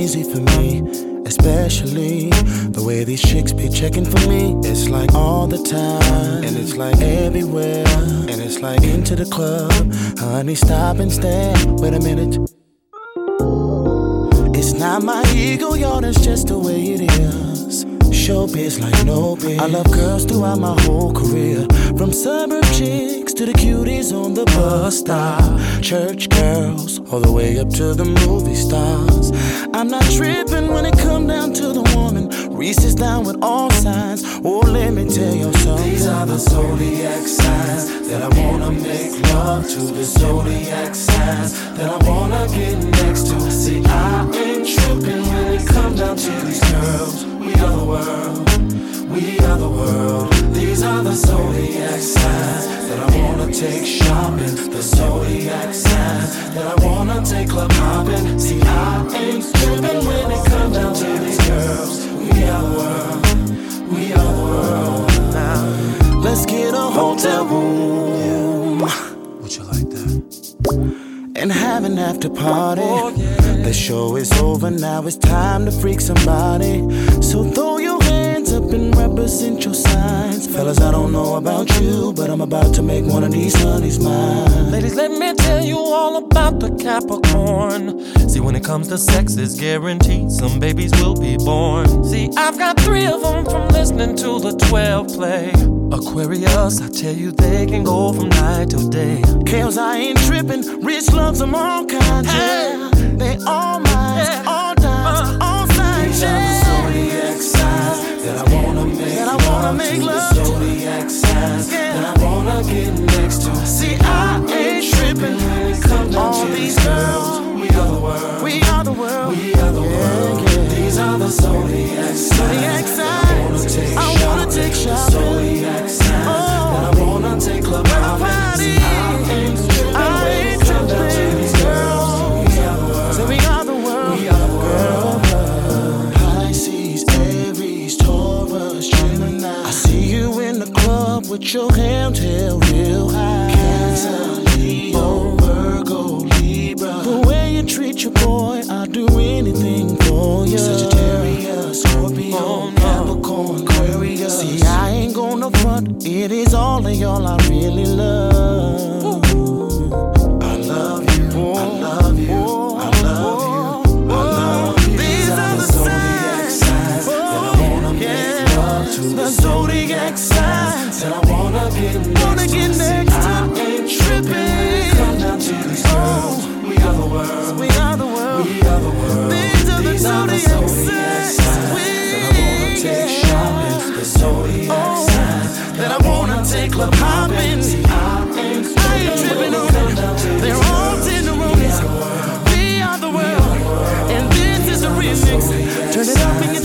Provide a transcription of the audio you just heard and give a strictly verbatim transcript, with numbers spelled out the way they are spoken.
easy for me, especially the way these chicks be checking for me. It's like all the time, and it's like everywhere, and it's like into the club. Honey, stop and stare, wait a minute. It's not my ego, y'all, that's just the way it is. Showbiz like no biz. I love girls throughout my whole career, from suburb chicks to the cuties on the bus stop, church girls, all the way up to the movie stars. I'm not tripping when it come down to the woman. Reese is down with all signs. Oh, let me tell you something. These are the zodiac signs that I wanna make love to. The zodiac signs that I wanna get next to. See, I ain't tripping when it comes down to these girls. We are the world, we are the world. These are the zodiac signs that I wanna take shopping. The zodiac signs that I wanna take club hopping. See, I ain't tripping when it comes down to these girls. We are the world, we are the world. Now, let's get a hotel room. Would you like that? And have an after party. Oh, yeah. The show is over, now it's time to freak somebody. So throw your hands up and represent your signs. Fellas, I don't know about you, but I'm about to make one of these honeys mine. Ladies, let me tell you all about the Capricorn. See, when it comes to sex, it's guaranteed some babies will be born. See, I've got three of them from listening to the twelve play. Aquarius, I tell you, they can go from night till day. Kales, I ain't tripping, rich loves them all kinds, yeah. They all mine, Yeah. all dimes, uh, all signs, These are the zodiac signs that I wanna make that I wanna make love to. The zodiac signs Yeah. that I wanna get next to. See, I ain't tripping when it comes down all to these these girls. We are the world, We are the world, we are the yeah, world. yeah. These are the zodiac Zodiac signs that I wanna signs, take I wanna shopping. take The shopping. zodiac signs Oh. that I wanna take club hopping. party. See, I ain't tripping I when ain't it comes down to tripping, these girls. We are the world. So we are the world, We are the world. girl. Pisces, Aries, Taurus, Gemini. I see you in the club with your hand held real high. Cancer, Leo, Virgo, Libra. The way you treat your boy, I'll do anything for you. Sagittarius, Scorpio, Oh, no. Capricorn, Aquarius. See, I ain't gonna front. It is all of y'all I really love. I love you, I love you, I love you, I love you. These are the zodiac signs that I wanna make love to. The zodiac signs that I wanna get next wanna get to. next See, to. I ain't tripping. Come down to these girls. We are the world. We are the world. We are the world. These are the zodiac signs. that I wanna take shopping. The zodiac signs That I wanna take club hopping. See, I ain't I ain't tripping on it. They're all tenderonies. We are the world, and this is a remix. Turn it up and